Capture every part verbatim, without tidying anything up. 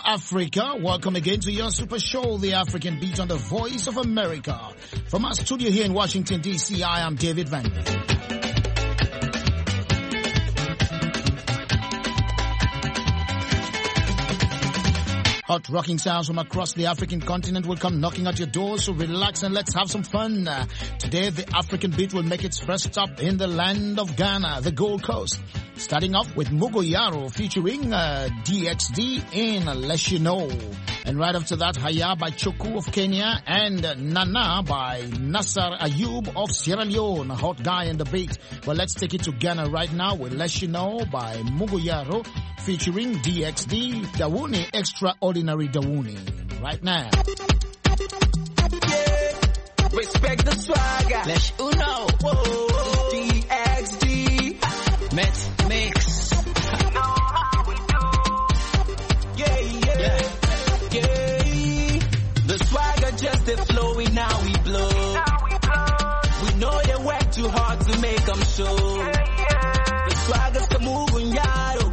Africa. Welcome again to your super show, The African Beat on the Voice of America. From our studio here in Washington, D C, I am David Van Dyke. Hot rocking sounds from across the African continent will come knocking at your door, so relax and let's have some fun. Uh, today, the African Beat will make its first stop in the land of Ghana, the Gold Coast. Starting off with Mugoyaro featuring uh, D X D in Let You Know. And right after that, Haya by Choku of Kenya and Nana by Nassar Ayub of Sierra Leone. A hot guy in the beat. Well, let's take it to Ghana right now with Let You Know by Mugoyaro featuring D X D, Dawuni, Extraordinary Dawuni. Right now. Yeah. Respect the swagger. Let you know. Whoa. D X D. Met mix. You know how we do. Yeah, yeah, yeah, yeah. The swagger just a flowing, now we blow. Now we blow. We know they work too hard to make them show. Yeah, yeah. The swagger's the Mugunyaro.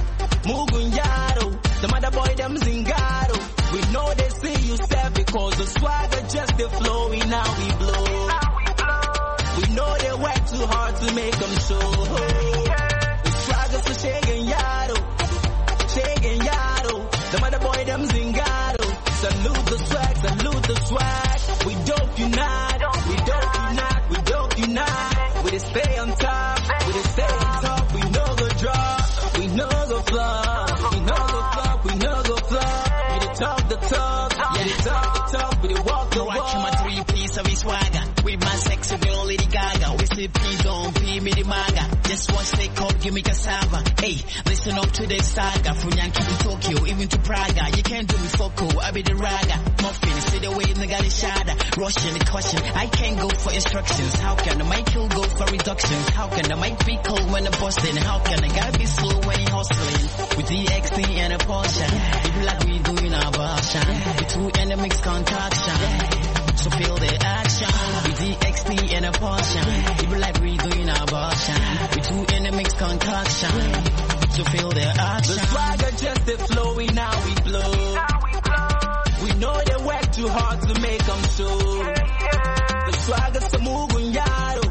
Mugunyaro. The mother boy them Zingaro. We know they see you step because the swagger just a flowing, now we blow. Now we blow. We know they work too hard to make them show. The shaking yaro, shaking yaro. The mother boy them Zingaro. Salute the swag, salute the swag. We dope you not, we dope you not, we dope you not. We just stay on top, we just stay on top. We know the drop, we know the flop, we know the flop, we know the flop. We the talk the talk, yeah, we the talk the talk, we the walk the walk. Watching my three piece of his swagger with my sexy girl Lady Gaga. We say please don't pay me the maga. Just one stick up, give me cassava. Hey, listen up to this saga. From Yankee to Tokyo, even to Praga. You can't do me foco, I be the raga. Muffin, see the way nigga the shada. Rushing the question, I can't go for instructions. How can the mic go for reductions? How can the mic be cold when I'm busting? How can the guy be slow when he hustling? With D X D and a Porsche. People like we doing our version. With two enemies contaction. So feel the action. With D X D and a Porsche. People like we doing our version. With two enemies concoction. So feel the action. The swagger just a flowing, now we blow. Now we blow. We know they work too hard to make them show. Yeah, yeah. The swagger's the Mugunyaro.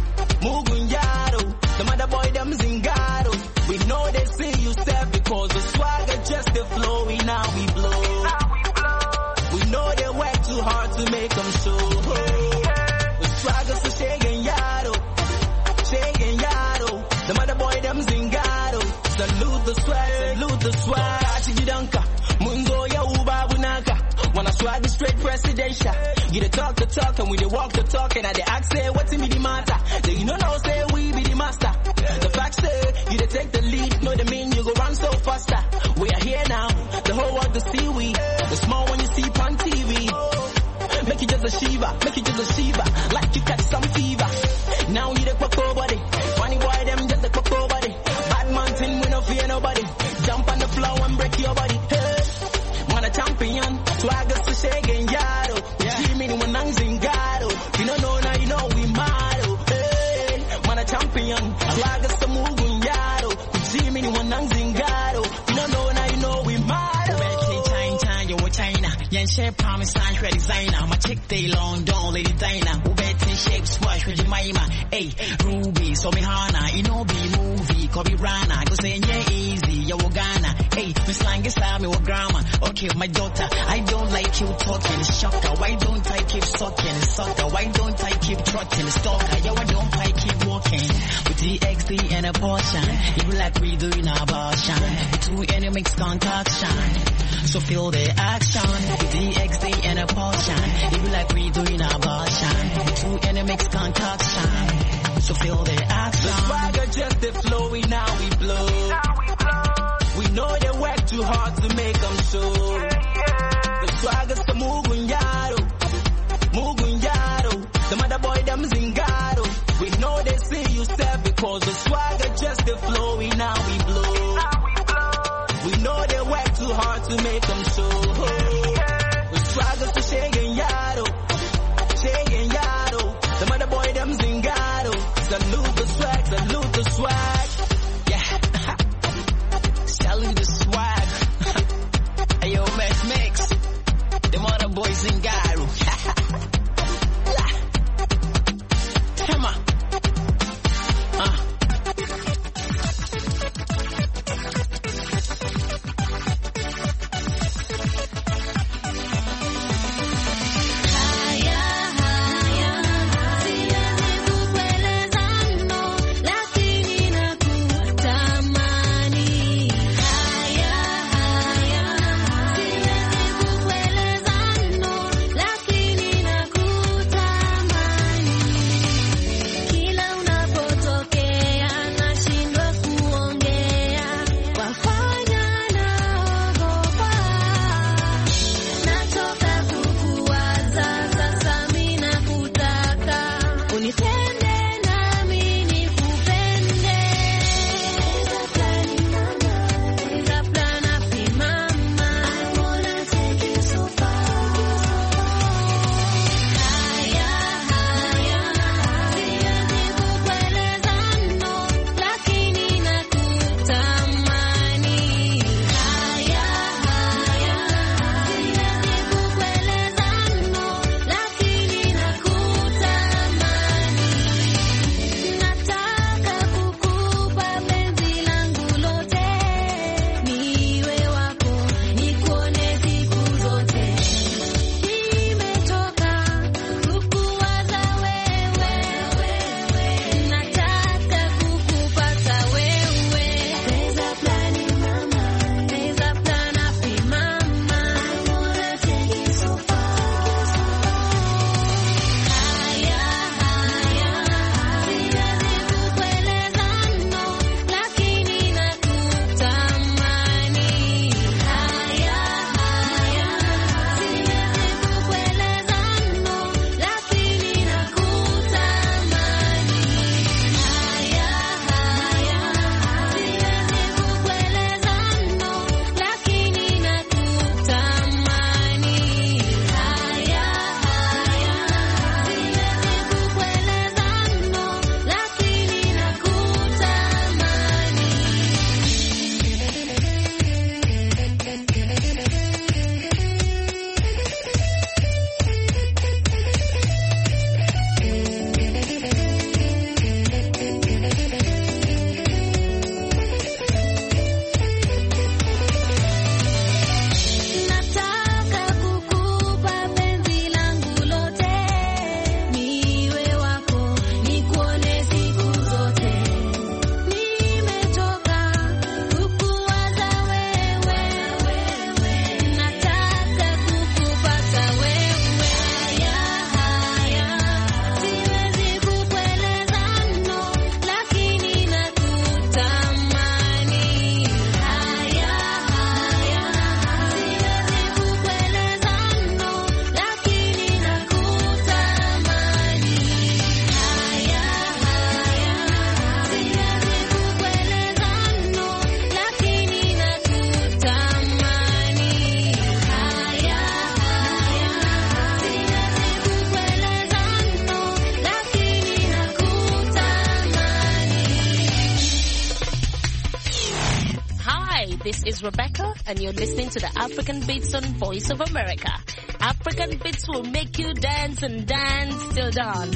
Mugunyaro. The mother boy them Zingaro. We know they see you step because the swagger just a flowing, now we blow. Now we blow. We know they work too hard to make them show. Yeah, yeah. The swagger's the shaking yaro. Shaking yaro. The mother boy them Zingaro. Salute the swag, salute the swag. Chigidanka, Mungo ya uba bunaka. Wanna swag the straight presidential. You the talk the talk and we the walk the talk. And I the ask say what's in me the matter. They you know now say we be the master. The fact say you the take the lead. Know the mean you go run so faster. We are here now, the whole world to see we. The small one you see on T V. Make it just a shiva, make it just a shiva. Like you catch some fever. Now you the cocoa body. Funny boy them just the cocoa body. Bad mountain we no fear nobody. Jump on the floor and break your body. Hey, man a champion. Swagger's to shaking yaro. Yeah. See me when I'm Zingaro. You don't know now you know we mad. Hey, man a champion. Swagger's to moving yaro. See me when I'm Zingaro. You don't know now you know we mad. China, Yan share promise sign for designer. My chick they long don't lady diner. Who bet in shape squash with Jemima. Hey, Ruby, so me Hana, you know be movie, Kobe Rana. Go say yeah easy, yo Ghana. Hey, me slang is me with grammar. Okay, my daughter, I don't like you talking, shocker. Why don't I keep sucking, sucker? Why don't I keep trotting, stalker? Yo, why don't I keep walking? With D X D and a Porsche, you like we doing our version. Two enemies concoction. So feel the action. With D X D and a Porsche, you like we doing our version. Two enemies concoction. So feel the action. The swagger just a flowing, now we blow. Now we blow. We know they work too hard to make them show. Yeah, yeah. The swagger's the Mugunyaro. Mugunyaro. The mother boy them Zingaro. We know they see you step because the swagger just a flowing, now we blow. Now we blow. We know they work too hard to make them show. Yeah, yeah. The swagger's the shaking yaro. Shaking yaro. The mother boy them Zingaro. Salute the swag, salute the swag. Yeah. Salute the swag. Hey Hi, this is Rebecca, and you're listening to the African Beats on Voice of America. African Beats will make you dance and dance till dawn.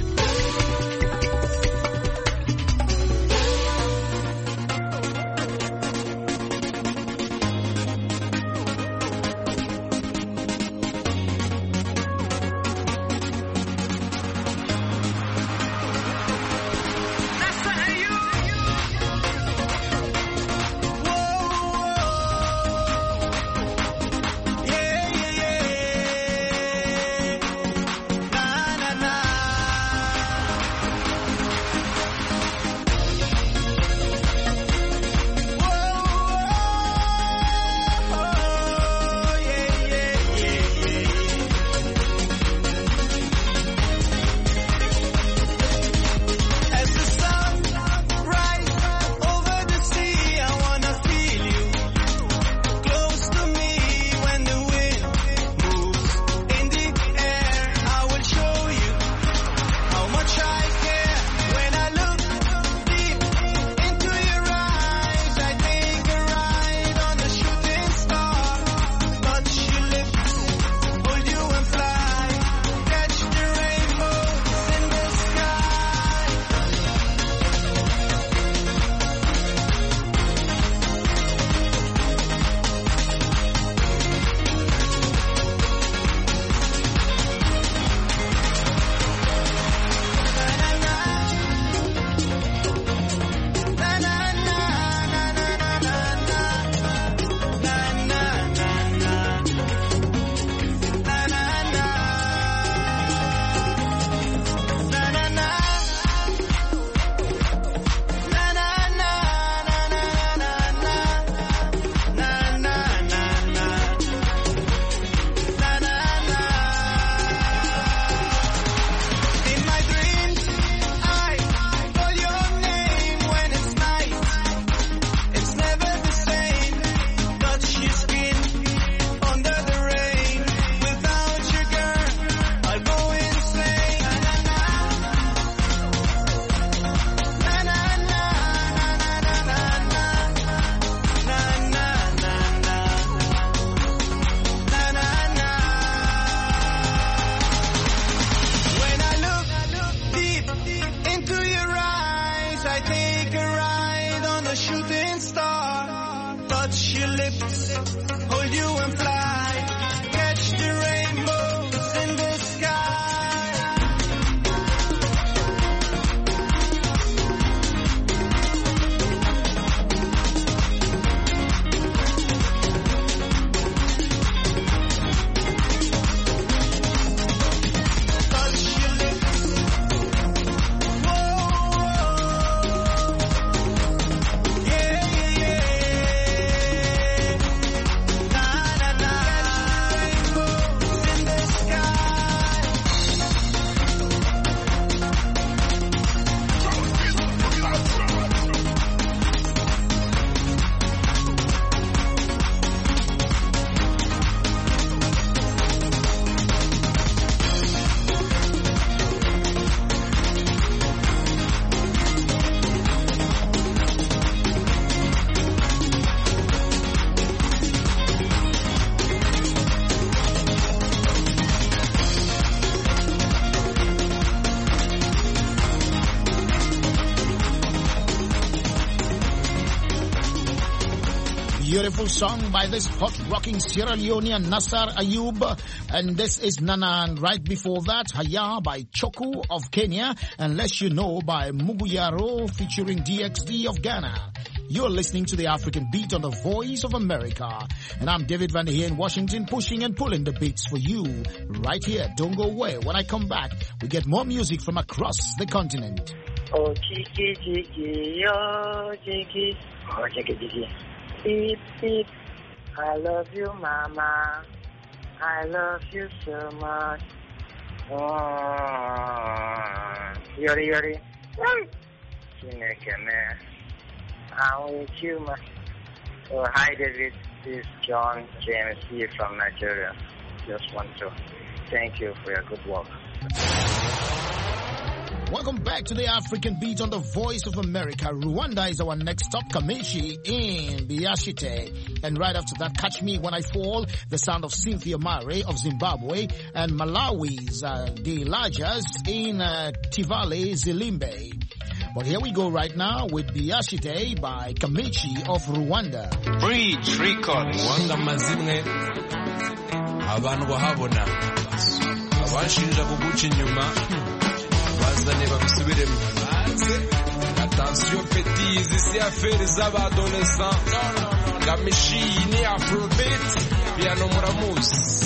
Beautiful song by this hot rocking Sierra Leonean Nassar Ayub, and this is Nanan. Right before that, Haya by Choku of Kenya, and Let You Know by Muguyaro featuring D X D of Ghana. You're listening to the African Beat on the Voice of America, and I'm David Van here in Washington, pushing and pulling the beats for you right here. Don't go away. When I come back, we get more music from across the continent. Oh, Chiki, Chiki, oh, Chiki, oh, Chiki, Chiki. Beep, beep. I love you, Mama. I love you so much. Oh, Yori, Yori. Chinekeme. I'm with you, ma. Oh, hi, David. This is John James here from Nigeria. Just want to thank you for your good work. Welcome back to the African Beat on the Voice of America. Rwanda is our next stop, Kamichi in Biashite. And right after that, Catch Me When I Fall, the sound of Cynthia Mare of Zimbabwe, and Malawi's uh, The Lajas in uh, Tivale Zilimbe. But here we go right now with Biashite by Kamichi of Rwanda. Bridge Records. Wanga mazimwe abantu bahabona abashinja kuguca inyuma bazane babisubiremo. Attention petit, ici affaire z'abadolescents. Kamichi ni Afrobeat, piano muramuzi.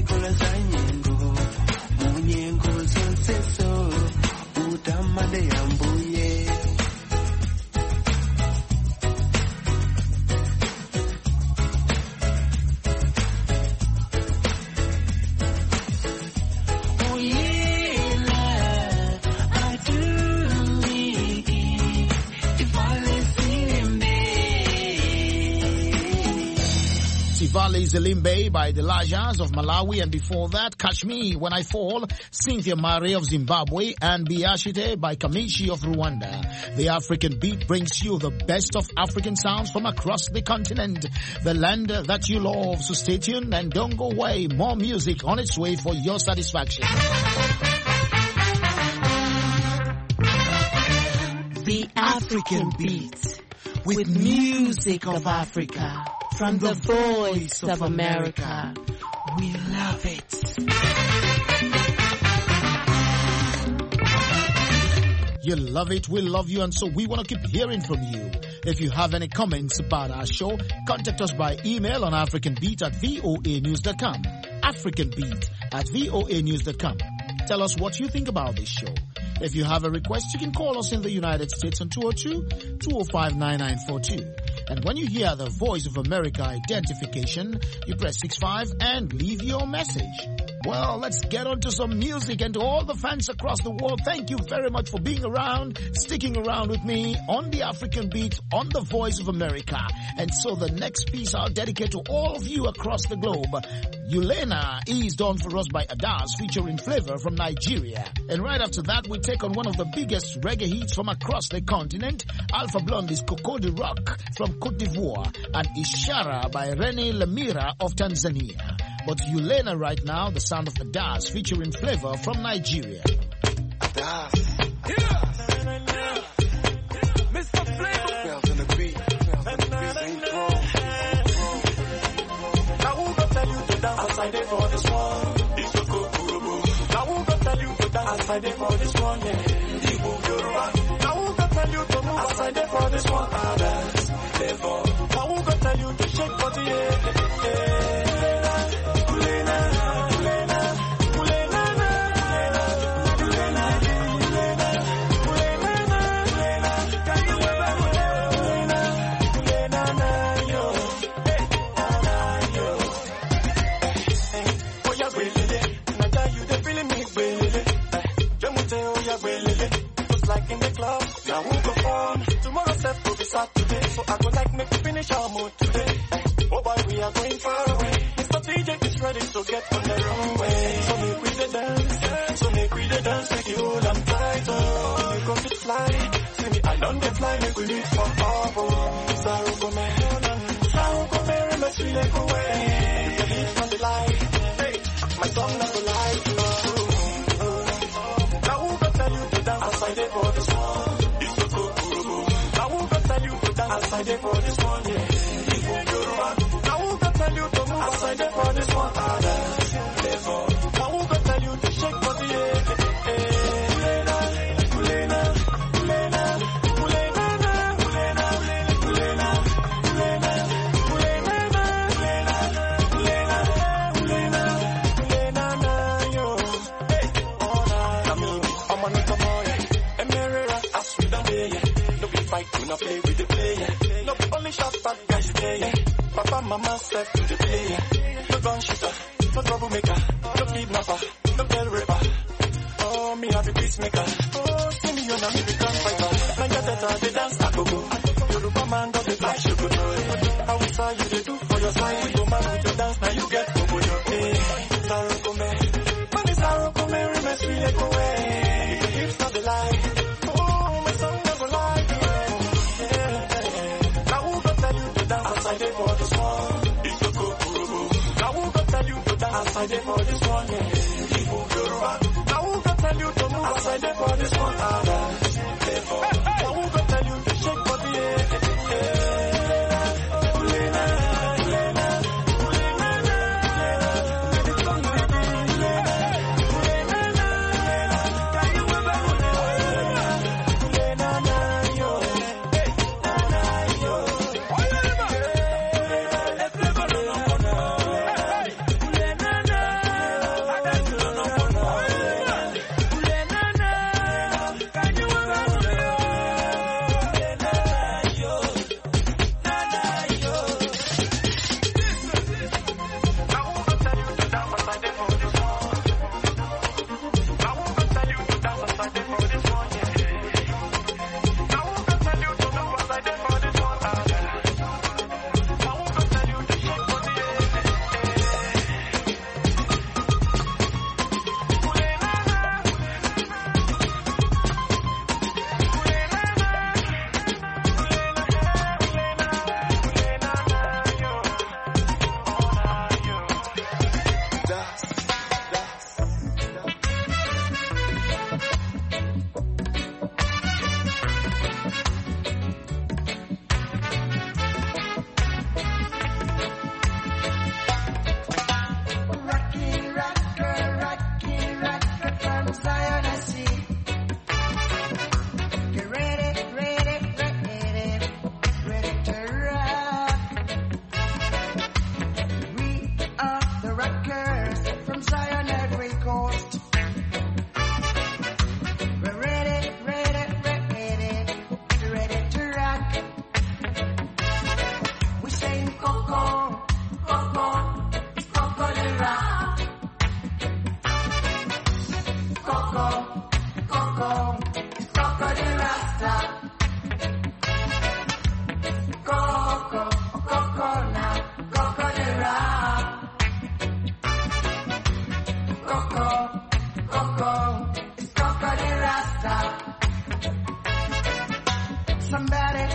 kola zanyengo munyengo zonseso utamade yambuye Sivale Zelimbe by the Lajas of Malawi, and before that, Catch Me When I Fall, Cynthia Mari of Zimbabwe, and Biashite by Kamishi of Rwanda. The African Beat brings you the best of African sounds from across the continent, the land that you love. So stay tuned and don't go away. More music on its way for your satisfaction. The African Beat, with music of Africa. From the voice of America, we love it. You love it, we love you, and so we want to keep hearing from you. If you have any comments about our show, contact us by email on africanbeat at voa news dot com. africanbeat at voa news dot com. Tell us what you think about this show. If you have a request, you can call us in the United States on two oh two, two oh five, nine nine four two. And when you hear the Voice of America identification, you press six five and leave your message. Well, let's get on to some music, and to all the fans across the world, thank you very much for being around, sticking around with me on the African Beat, on the Voice of America. And so the next piece I'll dedicate to all of you across the globe. Yulena is done for us by Adas, featuring Flavor from Nigeria. And right after that, we take on one of the biggest reggae hits from across the continent, Alpha Blondie's Coco de Rock from Cote d'Ivoire, and Ishara by Rene Lemira of Tanzania. But Yulena right now, the sound of Adas featuring Flavor from Nigeria. Adas. Yeah. Mister Flavor. Bells in the beat. Bells in the beat. Ain't wrong. Now who gonna tell you to dance outside there for this one? It's a Kukurubu. Now who gonna tell you to dance outside there for this one? Yeah. Ibu Yoruba. Now who gonna tell you to move outside there for this one? Adas. Flavor. Now who gonna tell you to shake body? Yeah. Yeah. Like in the club, now who go form? Tomorrow set will be Saturday, so I go like make we finish our mood today. Oh boy, we are going far away. Mister D J is ready to get on the runway. So make we the dance, so make we the dance, make you hold on tight. Oh, you got to fly, see me I don't get fly, make we leave for all. Sorrow go me, sorrow go me, let's feel like away. You can leave from the light, hey, my song not go light, no. Outside there for this one, it's a Kukurubu. Now who can tell you to dance outside there for this one? Yeah, Ibu Yoruba. Now who can tell you to move outside there for this one? Adas, Flavor. Now who can tell you to shake body? Yeah, Kulena, Kulena, Kulena, Kulena, Kulena, Kulena, Kulena, Kulena, Kulena, Kulena, Kulena, yo. Hey, oh na, I mean, I'm on the boy. Fight, we not play with the player. No only shot bad guys play. Papa, mama, step to the player. No gun shooter, no troublemaker, no kidnapper, no bell rapper. Oh, me have a peacemaker. Oh, see me on a me become fighter. Like a data, they dance a go-go. Yoruba man got the flash, you go do. How we saw you, they do for your side. Go man with your dance, now you get go-go. Hey, Sarah come, man, it's Sarah come, remember sweet like away. The hips not the lie. Oh, my song never lie. Outside there for this one, it's a Kukurubu. Now who can tell you to dance outside there for this one? Yeah, Ibu Yoruba. Now who can tell you to move outside there for this one? Adas, Flavor. Now who can tell you to shake body? Yeah, yeah. Kulena, Kulena,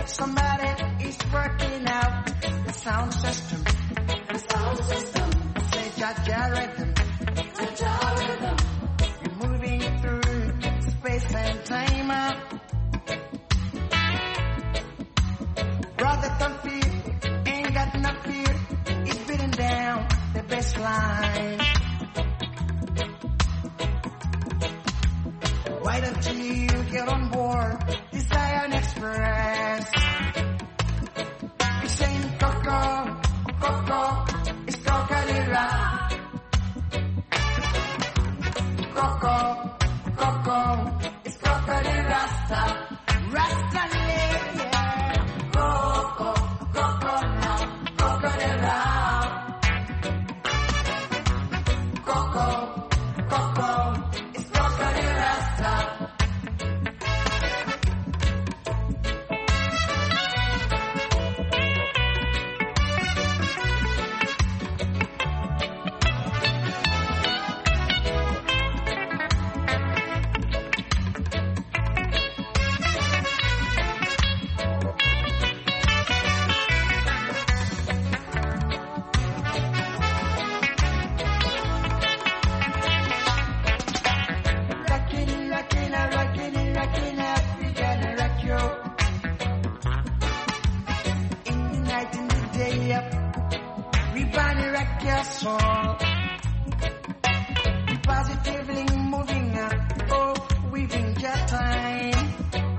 Somebody is working out the sound system. The sound system. Say Jaja rhythm. Jaja rhythm. You're moving through space and time. Brother, don't fear, ain't got no fear. It's beating down the bass line. Why don't you get on board this Zion Express? It's saying Coco, Coco, it's Coca-Cola. Coco, Coco, it's Coca-Cola Rasta. Rasta yeah. Coco, Coco now, Coca-Cola. Coco, Coco, it's Coca-Cola Rasta. Positively moving up, oh, weaving just time.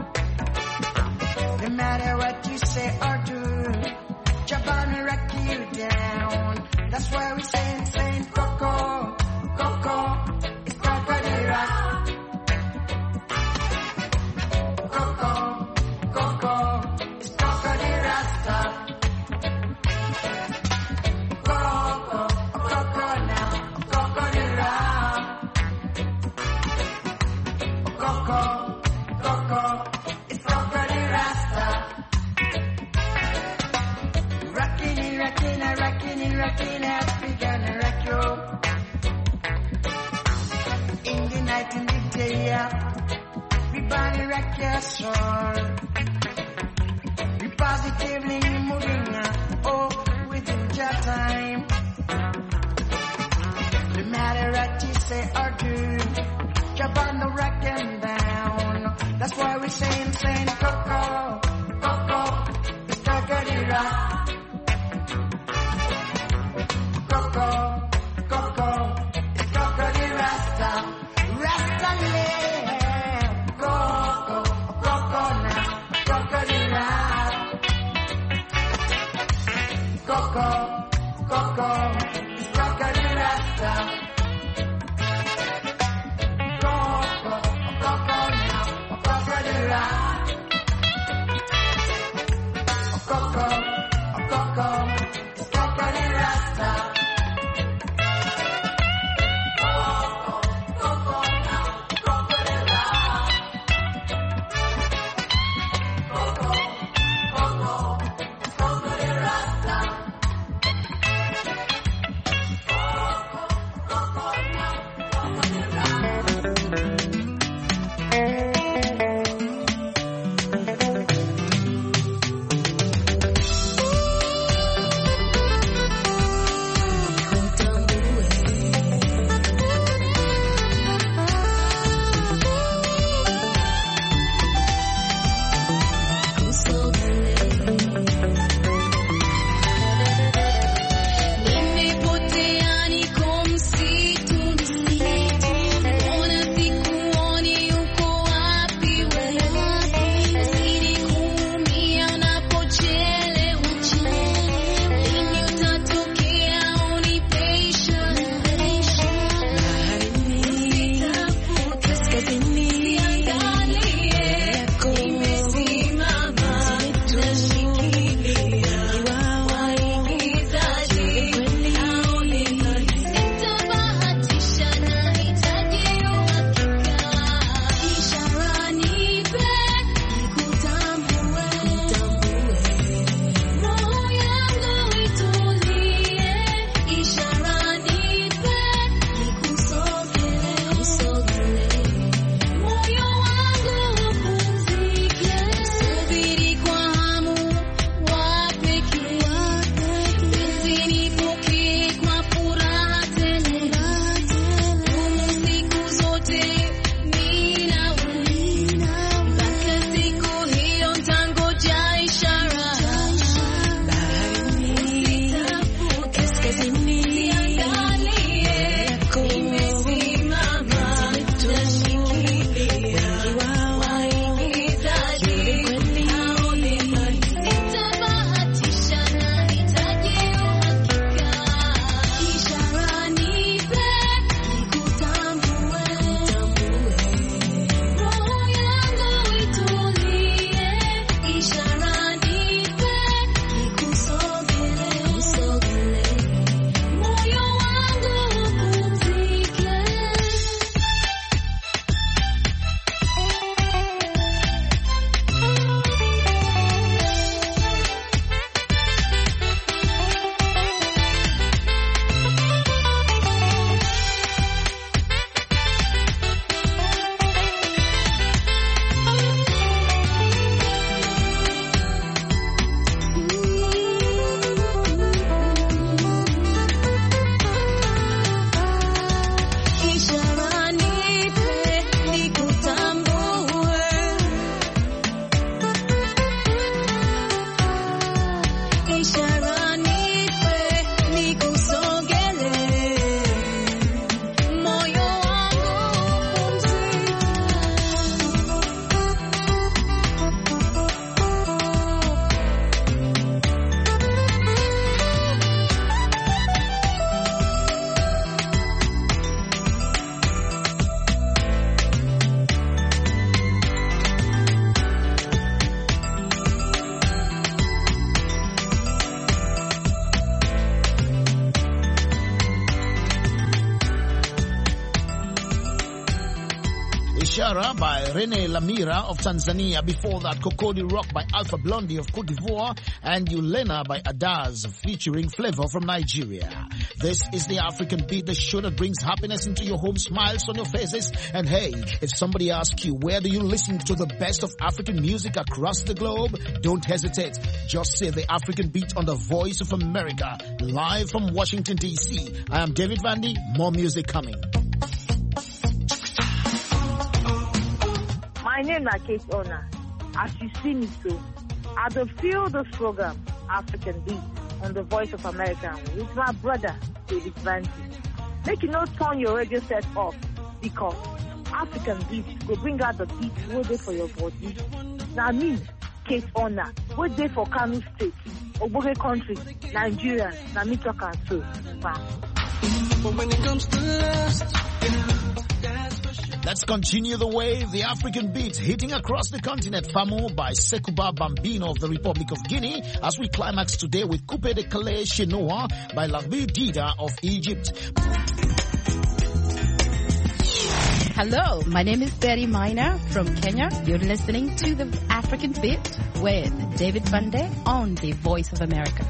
No matter what you say or do, Jabana rock you down. That's why we say, saying Coco, Coco, it's Coca-Cola. Coco, Coco, it's Coca-Cola Rasta. Rockin' African rock you. In the night, in the day, we body rock your soul. We positively moving, oh, within your time. No matter what you say or do, jump on the rock and down. That's why we saying, saying, Coco, Coco, it's Coca-Cola. Coco, Coco, it's Coca-Cola Rasta. Rasta land. Coco, Coco now, Coca-Cola. Coco, Coco, it's Coca-Cola Rasta. Coco, Biashara by Rene Lamira of Tanzania. Before that, Kokodi Rock by Alpha Blondie of Cote d'Ivoire. And Yulena by Adaz featuring Flavor from Nigeria. This is the African Beat, the show that brings happiness into your home, smiles on your faces. And hey, if somebody asks you, where do you listen to the best of African music across the globe? Don't hesitate. Just say the African Beat on the Voice of America. Live from Washington, D C. I am David Vandy. More music coming. My name is Kate Ona. As you see me so, I do feel this program, African Beat, on the Voice of America with my brother, David Vandy. Make you not turn your radio set off because African Beat will bring out the beat way there for your body. Now me, Kate Ona, way there for Kano State, Oboge Country, Nigeria, na me talk and so. But when it comes to lust, let's continue the wave, the African Beat hitting across the continent. Famo by Sekuba Bambino of the Republic of Guinea, as we climax today with Coupe de Calais Chenoa by Larbi Dida of Egypt. Hello, my name is Betty Miner from Kenya. You're listening to the African Beat with David Vande on the Voice of America.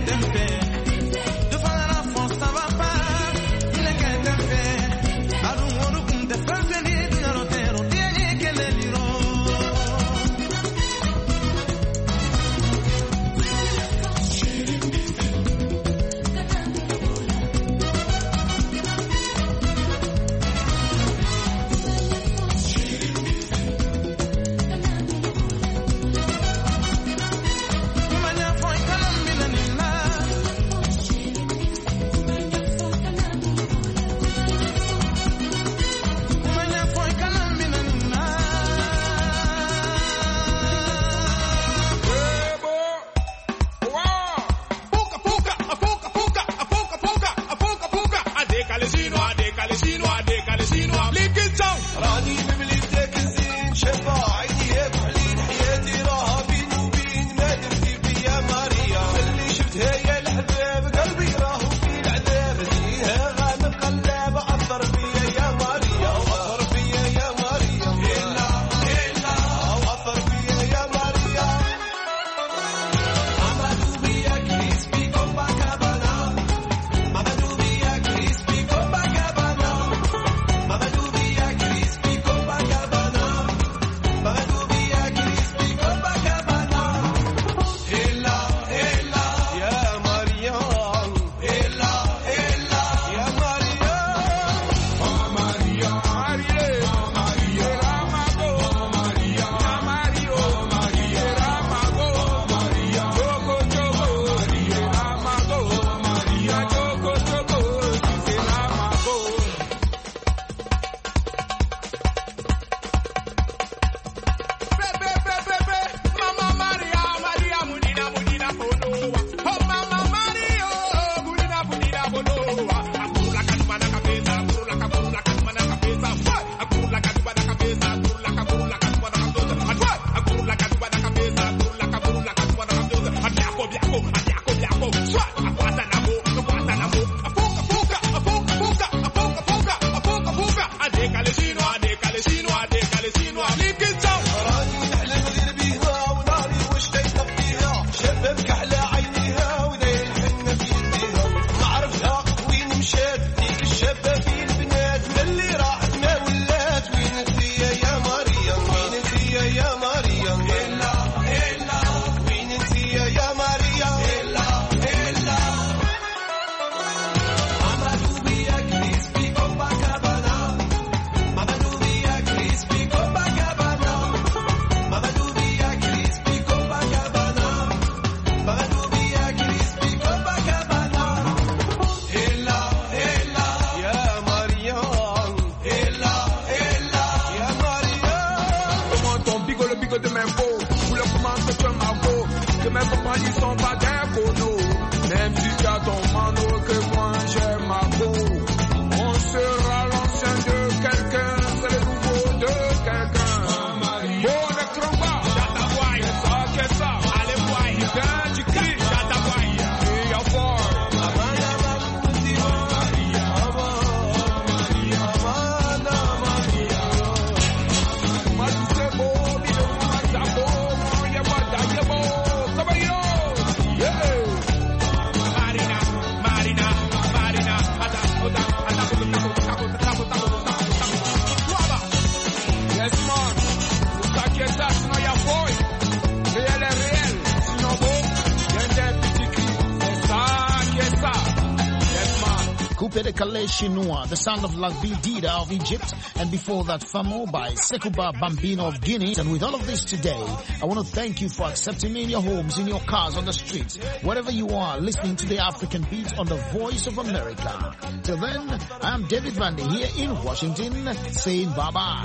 Coupé de Calais Chinois, the sound of Lagbi Dida of Egypt, and before that Famo by Sekuba Bambino of Guinea. And with all of this today, I want to thank you for accepting me in your homes, in your cars, on the streets, wherever you are, listening to the African Beat on the Voice of America. Till then, I am David Vandy here in Washington, saying bye-bye.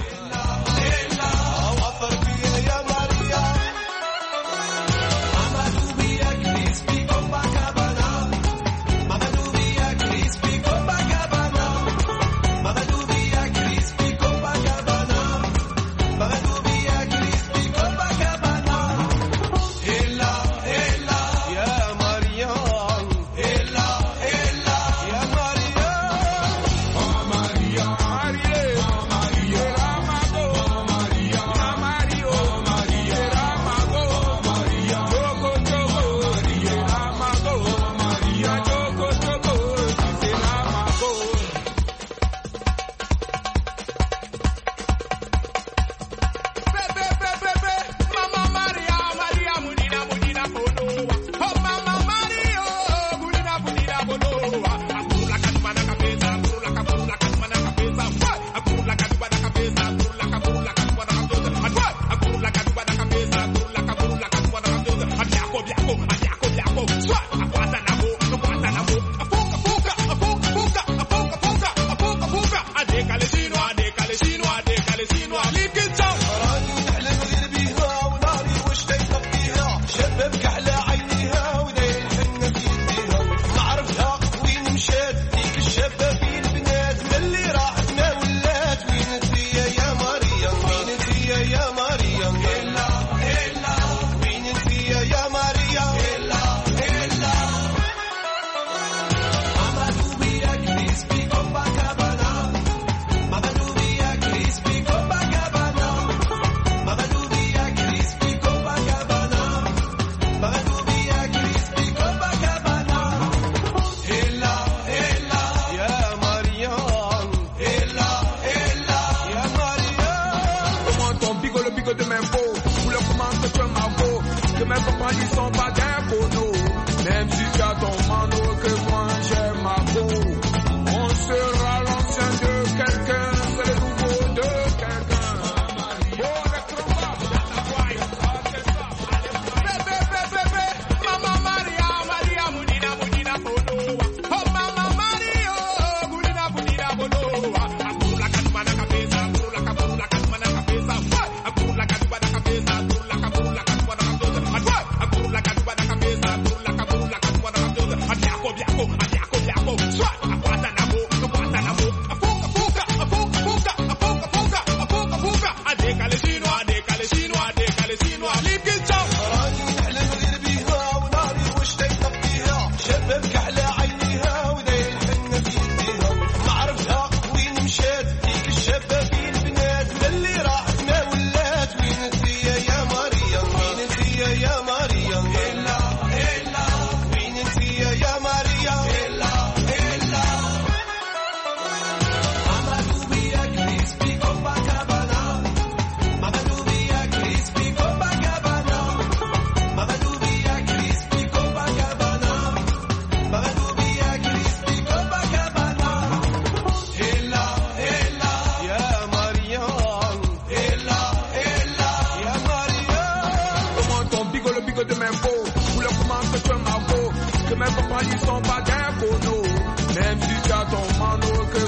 Mario. ton mano que moi j'ai ma peau. On sera l'ancien de quelqu'un, c'est le nouveau de quelqu'un. Oh, le tromba, bébé, bébé, bébé, Mama Maria, Maria, Munina, Munina, Bono. Oh, Mama Maria, Munina, Munina, Bono. Akuru la kaduma na kabeza, akuru la kaburu la kaduma na kabeza. Akuru la kaduma na kabeza, akuru la kaburu la kaduma na kabeza. Akuru la kaduma na kabeza, akuru la kaburu la kaduma na kabeza. Atiako, biako, atiako, biako. Swa, akwata na bo, akwata na bo. Afuka, fuka, afuka, fuka, afuka, fuka, afuka, fuka. Adeka le sino, adeka le sino, adeka le sino. Leave it down. راني نحلم غير بيها وناري واش تيطفيها شبابك على عينيها وداير الحنة في يديها ما عرفتها وين مشات ديك الشبابين بنات ولا اللي راحت ما ولات وين انتيا يا ماريا وين انتيا يا ماريا إلا إلا وين انتيا يا ماريا إلا إلا Mamadou Bia Crispy Copacabana Mamadou Bia Crispy Copacabana Mamadou Bia Crispy Copacabana Mamadou Bia Crispy Copacabana Ella, Ella, ya Mariam Ella, Ella, ya Mariam Comment ton bigot, le bigot de mes peaux. Couleur comment que tu es ma peau. Que mes compagnies sont pas d'un phono. Même si tu as ton mano, que